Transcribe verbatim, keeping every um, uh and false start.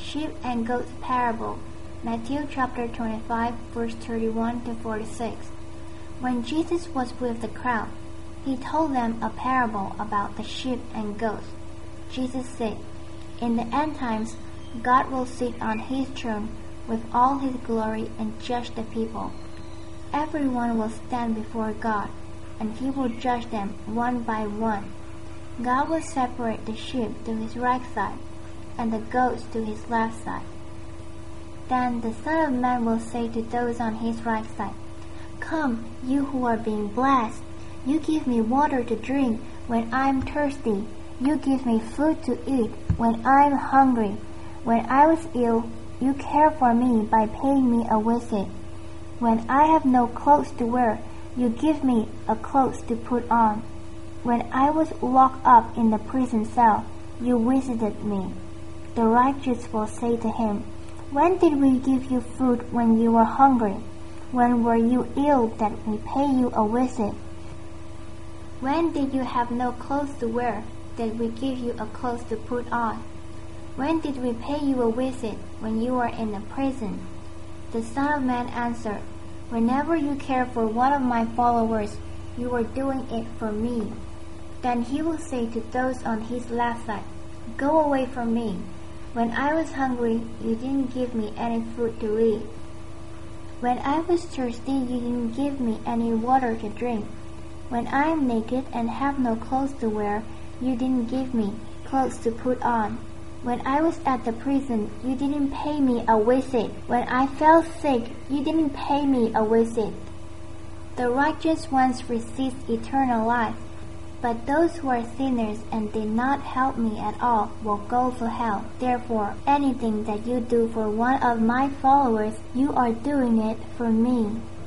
sheep and goats parable, Matthew chapter twenty-five, verse thirty-one to forty-six. When Jesus was with the crowd, he told them a parable about the sheep and goats. Jesus said, "In the end times, God will sit on his throne with all his glory and judge the people. Everyone will stand before God, and he will judge them one by one. God will separate the sheep to his right side, and the goats to his left side. Then the Son of Man will say to those on his right side, 'Come, you who are being blessed. You give me water to drink when I'm thirsty. You give me food to eat when I'm hungry. When I was ill, you care for me by paying me a visit. When I have no clothes to wear, you give me a clothes to put on. When I was locked up in the prison cell, you visited me.' The righteous will say to him, 'When did we give you food when you were hungry? When were you ill that we pay you a visit? When did you have no clothes to wear that we give you a clothes to put on? When did we pay you a visit when you were in a prison?' The Son of Man answered, 'Whenever you care for one of my followers, you are doing it for me.' Then he will say to those on his left side, 'Go away from me. When I was hungry, you didn't give me any food to eat. When I was thirsty, you didn't give me any water to drink. When I am naked and have no clothes to wear, you didn't give me clothes to put on. When I was at the prison, you didn't pay me a visit. When I fell sick, you didn't pay me a visit.' The righteous ones receive eternal life, but those who are sinners and did not help me at all will go to hell. Therefore, anything that you do for one of my followers, you are doing it for me."